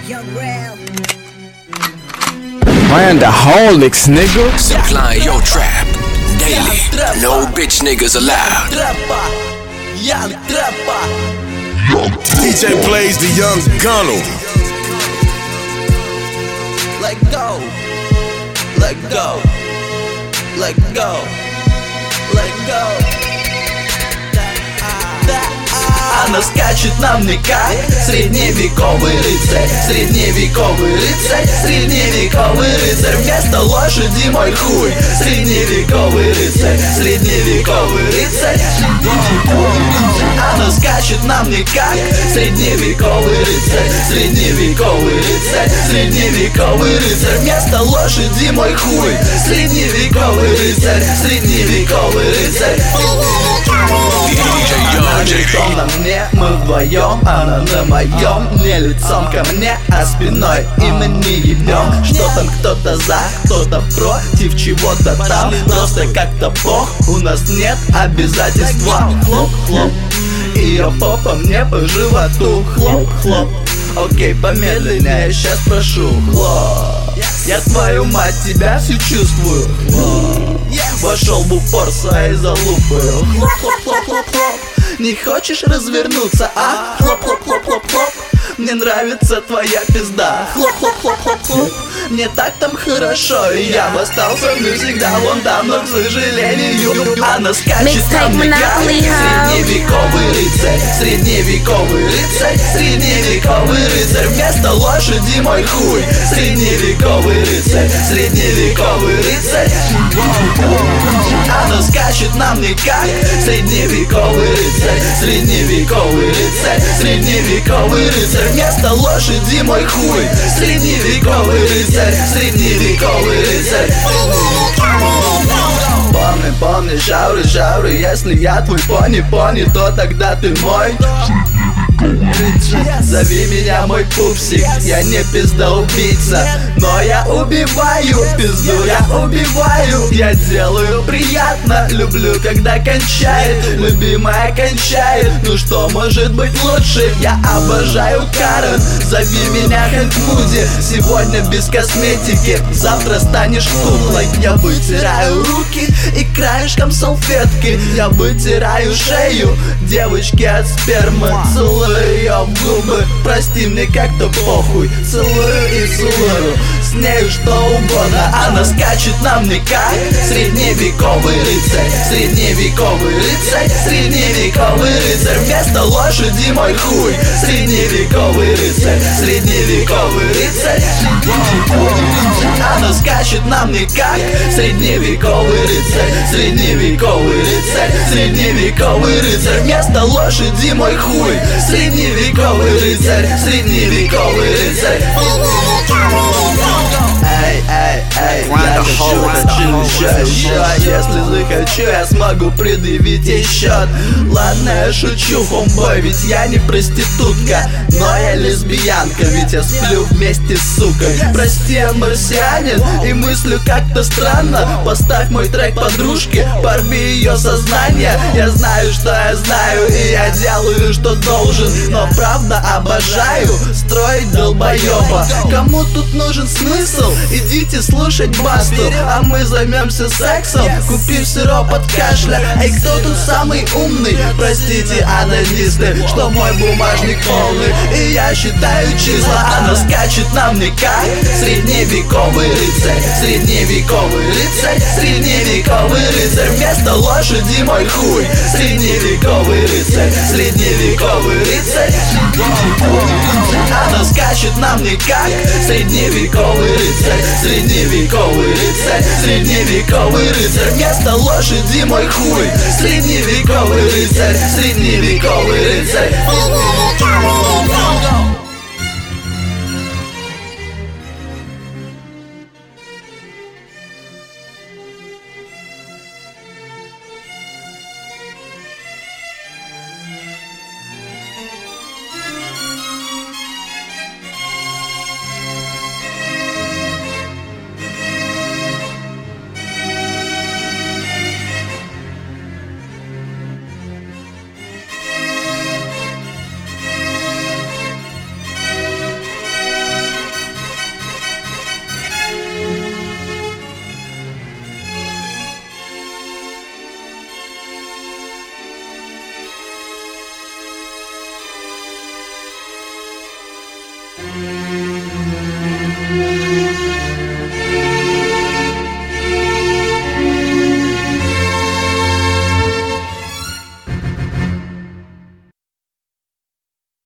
Brandaholics, nigga. Supplying your trap daily. No bitch niggas allowed. DJ plays the young Gunner. Let go, let go, let go, let go. Она скачет нам никак. Средневековый рыцарь, средневековый рыцарь, средневековый рыцарь. Вместо лошади мой хуй. Средневековый рыцарь, средневековый рыцарь. Она скачет нам никак. Средневековый рыцарь, средневековый рыцарь, средневековый рыцарь. Вместо лошади мой хуй. Средневековый рыцарь, средневековый рыцарь. Она лицом на мне, мы вдвоем, она на моем. Не лицом ко мне, а спиной, и мы не ебем. Что там кто-то за, кто-то против чего-то там. Просто как-то бог, у нас нет обязательства. Хлоп-хлоп, ее попа мне по животу. Хлоп-хлоп, окей, помедленнее, сейчас прошу. Хлоп, я твою мать, тебя всю чувствую. Хлоп, вошел в упор своей залупою. Хлоп-хлоп-хлоп-хлоп. Не хочешь развернуться, а? Хлоп-хлоп-хлоп-хлоп-хлоп. Мне нравится твоя пизда. Хлоп-хлоп-хлоп-хлоп-хлоп. Мне так там хорошо, и я бы остался навсегда вон там, но, к сожалению, она скачет там никак. Средневековый рыцарь, средневековый рыцарь, средневековый рыцарь. Вместо лошади мой хуй. Средневековый рыцарь, средневековый рыцарь. Она скачет нам никак. Средневековый рыцарь, средневековый рыцарь, средневековый рыцарь. Вместо лошади мой хуй. Средневековый рыцарь, средневековый рыцарь. Помни, помни, жауры, жауры. Если я твой пони, то тогда ты мой. Зови меня мой пупсик, я не пизда-убийца, но я убиваю пизду, я убиваю. Я делаю приятно, люблю, когда кончает, любимая кончает. Ну что может быть лучше, я обожаю Карен. Зови меня Хэнк Муди, сегодня без косметики, завтра станешь куклой. Я вытираю руки и краешком салфетки, я вытираю шею девочки от спермы. Целую ее в губы, прости, мне как-то похуй. Целую и целую, с нею что угодно. Она скачет нам никак. Средневековый рыцарь, средневековый рыцарь, средневековый рыцарь. Вместо лошади мой хуй. Средневековый рыцарь, средневековый рыцарь. Она скачет нам никак. Средневековый рыцарь, средневековый рыцарь, средневековый рыцарь. Вместо лошади мой хуй. Средневековый рыцарь, средневековый рыцарь. Эй, эй, эй, я хочу еще. Если захочу, я смогу предъявить ей счет. Ладно, я шучу, хомбой, ведь я не проститутка, но я лесбиянка, ведь я сплю вместе с сукой. Прости, я марсианин и мыслю как-то странно. Поставь мой трек подружке, порви ее сознание. Я знаю, что я знаю, и я делаю, что должен, но правда обожаю строить долбоеба. Кому тут нужен смысл? Идите слушать Басту, а мы займемся сексом, купив сироп от кашля. Эй, кто тут самый умный? Простите, анонисты, что мой бумажник полный, и я считаю числа. Она скачет нам никак. Средневековый рыцарь, средневековый рыцарь, средневековый рыцарь. Вместо лошади мой хуй. Средневековый рыцарь, средневековый рыцарь. Она скачет нам никак. Средневековый рыцарь, средневековый рыцарь, средневековый рыцарь. Вместо лошади мой хуй. Средневековый рыцарь, средневековый рыцарь.